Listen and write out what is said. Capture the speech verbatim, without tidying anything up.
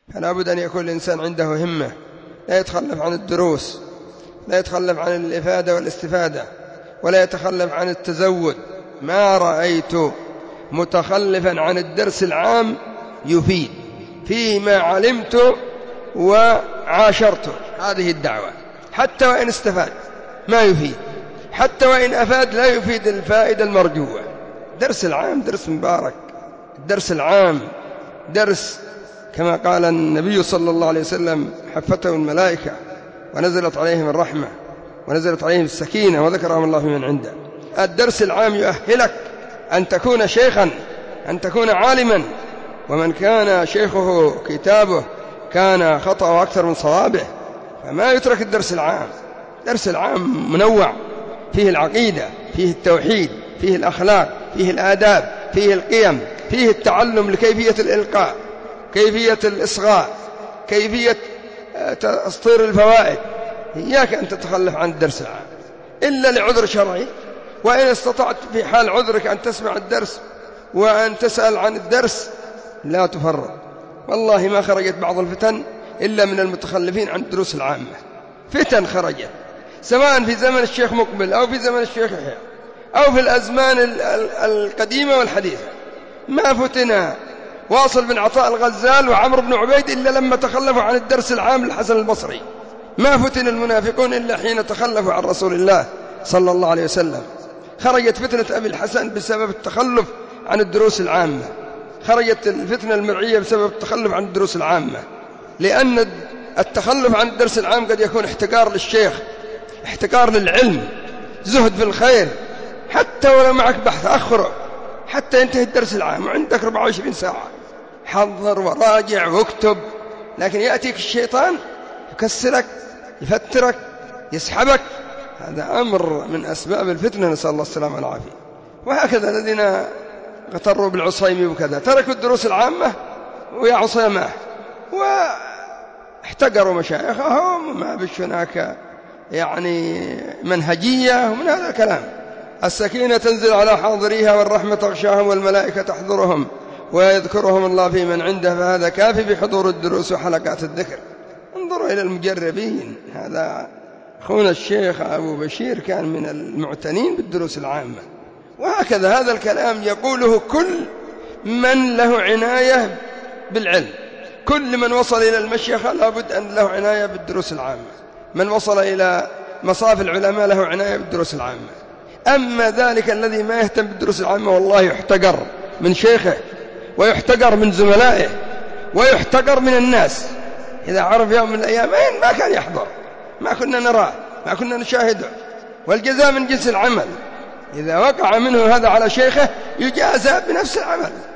فلا بد أن يكون الإنسان عنده همة، لا يتخلف عن الدروس، لا يتخلف عن الإفادة والاستفادة، ولا يتخلف عن التزود. ما رأيت متخلفا عن الدرس العام يفيد فيما علمت وعاشرته هذه الدعوة، حتى وإن استفاد ما يفيد، حتى وإن أفاد لا يفيد الفائدة المرجوة. درس العام درس مبارك، الدرس العام درس كما قال النبي صلى الله عليه وسلم حفته الملائكة ونزلت عليهم الرحمة ونزلت عليهم السكينة وذكرهم الله في من عنده. الدرس العام يؤهلك أن تكون شيخا، أن تكون عالما. ومن كان شيخه كتابه كان خطأه أكثر من صوابه، فما يترك الدرس العام. الدرس العام منوع، فيه العقيدة، فيه التوحيد، فيه الأخلاق، فيه الآداب، فيه القيم، فيه التعلم لكيفية الإلقاء، كيفية الإصغاء، كيفية تسطير الفوائد. إياك أن تتخلف عن الدرس العام إلا لعذر شرعي، وإن استطعت في حال عذرك أن تسمع الدرس وأن تسأل عن الدرس لا تفرط. والله ما خرجت بعض الفتن إلا من المتخلفين عن الدروس العامة. فتن خرجت سواء في زمن الشيخ مقبل أو في زمن الشيخ يحيى أو في الأزمان القديمة والحديثة. ما فتنا واصل بن عطاء الغزال وعمرو بن عبيد إلا لما تخلفوا عن الدرس العام للحسن البصري. ما فتن المنافقون إلا حين تخلفوا عن رسول الله صلى الله عليه وسلم. خرجت فتنة أبي الحسن بسبب التخلف عن الدروس العامة، خرجت الفتنة المرعية بسبب التخلف عن الدروس العامة. لأن التخلف عن الدرس العام قد يكون احتقار للشيخ، احتقار للعلم، زهد في الخير. حتى ولو معك بحث أخره حتى ينتهي الدرس العام وعندك أربعة وعشرين ساعة، حضر وراجع واكتب. لكن يأتيك الشيطان يكسرك، يفترك، يسحبك. هذا أمر من أسباب الفتنة، نسأل الله السلامة والعافية. وهكذا الذين اغتروا بالعصيمي وكذا تركوا الدروس العامة ويا عصيماه واحتقروا مشايخهم، وما بش هناك يعني منهجية ومن هذا الكلام. السكينة تنزل على حاضريها والرحمة تغشاهم والملائكة تحضرهم ويذكرهم الله في من عنده، فهذا كافي بحضور الدروس وحلقات الذكر. انظروا إلى المجربين. هذا أخونا الشيخ أبو بشير كان من المعتنين بالدروس العامة. وهكذا هذا الكلام يقوله كل من له عناية بالعلم. كل من وصل إلى المشيخة لابد أن له عناية بالدروس العامة. من وصل إلى مصاف العلماء له عناية بالدروس العامة. أما ذلك الذي ما يهتم بالدروس العامة والله يحتقر من شيخه ويحتقر من زملائه ويحتقر من الناس. إذا عرف يوم من الأيام ما كان يحضر، ما كنا نراه، ما كنا نشاهده. والجزاء من جنس العمل. إذا وقع منه هذا على شيخه يجازى بنفس العمل.